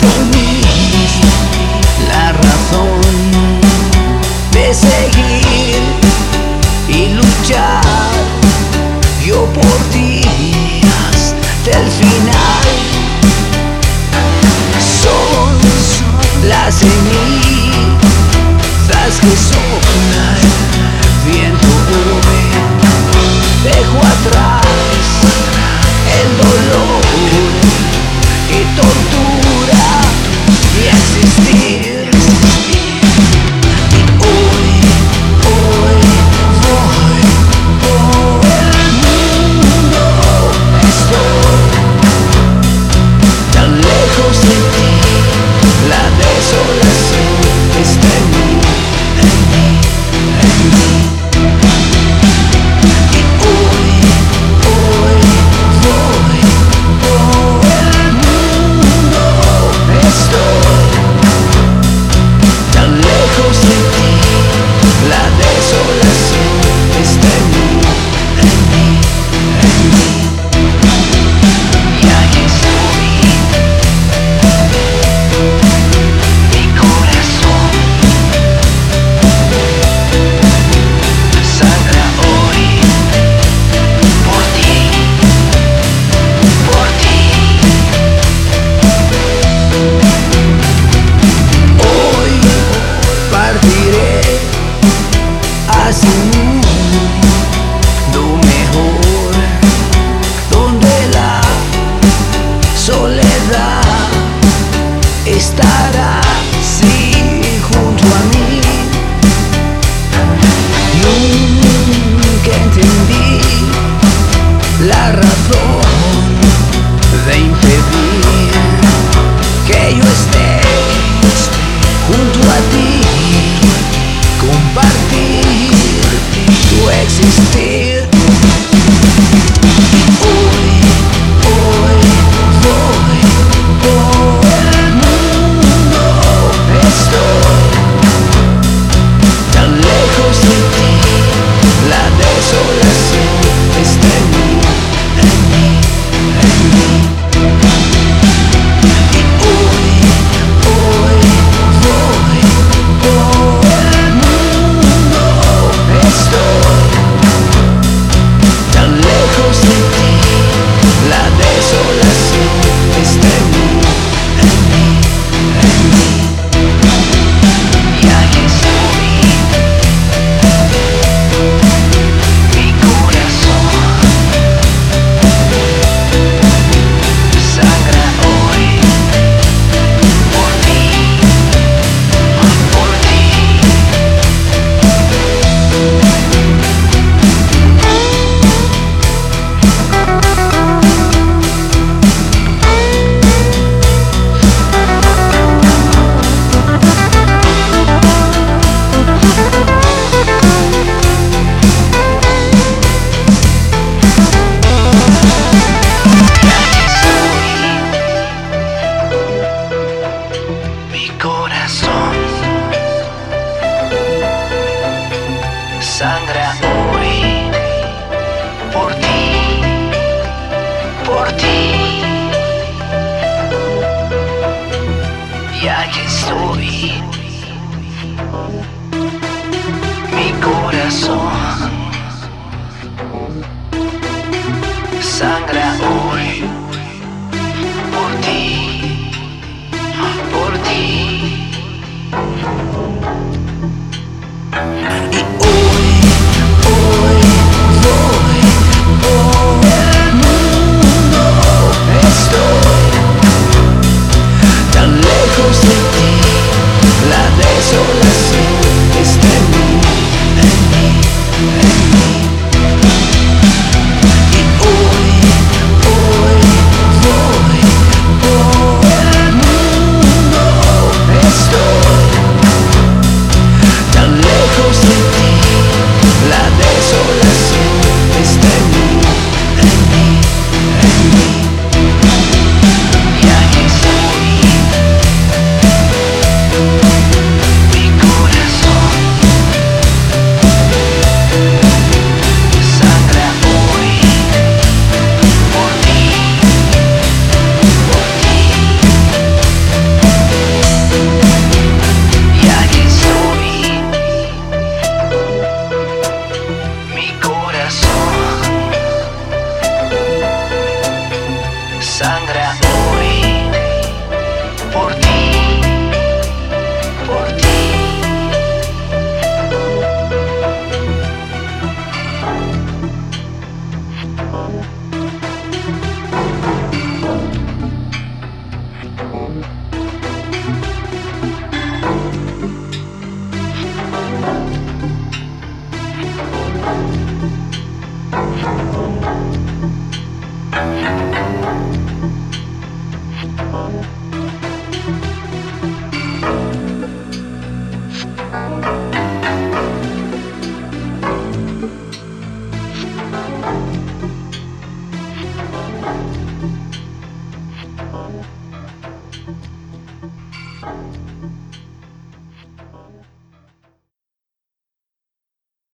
por mí la razón de seguir y luchar. Yo por ti hasta el final. Son las cenizas que soplan el viento hoy. Dejo atrás el dolor que tortura mi existir. Y hoy voy por el mundo. Estoy tan lejos de ti, la desolación está en mí, en mí, en mí. Y hoy voy por el mundo. Estoy tan lejos de ti, la desolación está en mí, en mí, en mí. Y aquí estoy, mi corazón sangra hoy por ti, por ti. Hoy partiré hacia un mundo mejor, donde la soledad estará sí junto a mí. Nunca entendí la razón de impedir que yo esté junto a ti, compartir tu existir. Hoy voy por el mundo. Estoy tan lejos de ti, la desolación está en mí, en mí, en mí. Y hoy voy por el mundo. Estoy tan lejos de ti, la desolación está en mí, en mí, en mí. Y aquí estoy, mi corazón sangra hoy por ti, por ti. Mi corazón sangra hoy por ti, por ti. Y aquí estoy, mi corazón